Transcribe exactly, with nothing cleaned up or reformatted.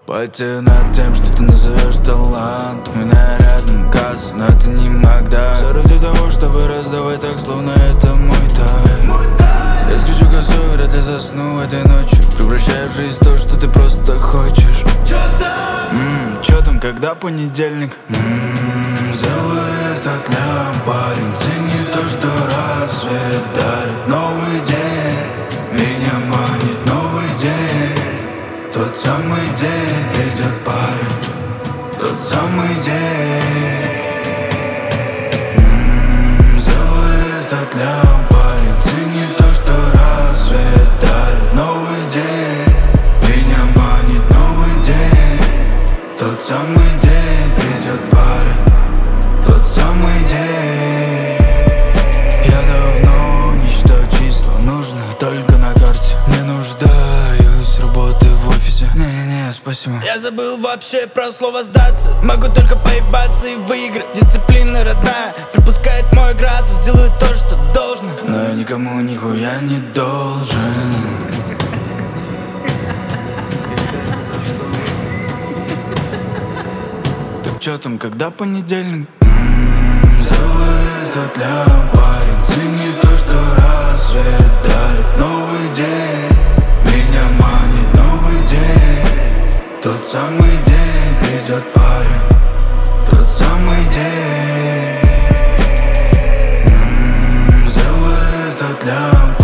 Потею над тем, что ты назовешь талант. У меня рядом газ, но это не Магда. Все ради того, чтобы раздавать так, словно это мой тайм. Я скручу косу, вряд ли засну этой ночью, превращая в жизнь то, что ты просто хочешь. Ммм, чё там, когда понедельник? Ммм, сделай это для парень. Цени то, что рассвет дарит. Новый день меня манит, новый день. Тот самый день придет парень. Тот самый день. Ммм, сделай это для парень. Цени то, что рассвет дарит. Новый день меня манит, новый день. Тот самый день придет парень. Тот самый день. Я давно не считаю числа, нужны только на карте. Не нуждаюсь в работе в офисе. Не-не, спасибо. Я забыл вообще про слово сдаться. Могу только поебаться и выиграть. Дисциплина родная припускает мой градус. Делаю то, что должно, но я никому нихуя не должен. Так чё там, когда понедельник? Ммм, сделай это для парень. Цени то, что рассвет дарит. Новый день меня манит, новый день. Тот самый день придет парень. Тот самый день. Ммм, сделай это для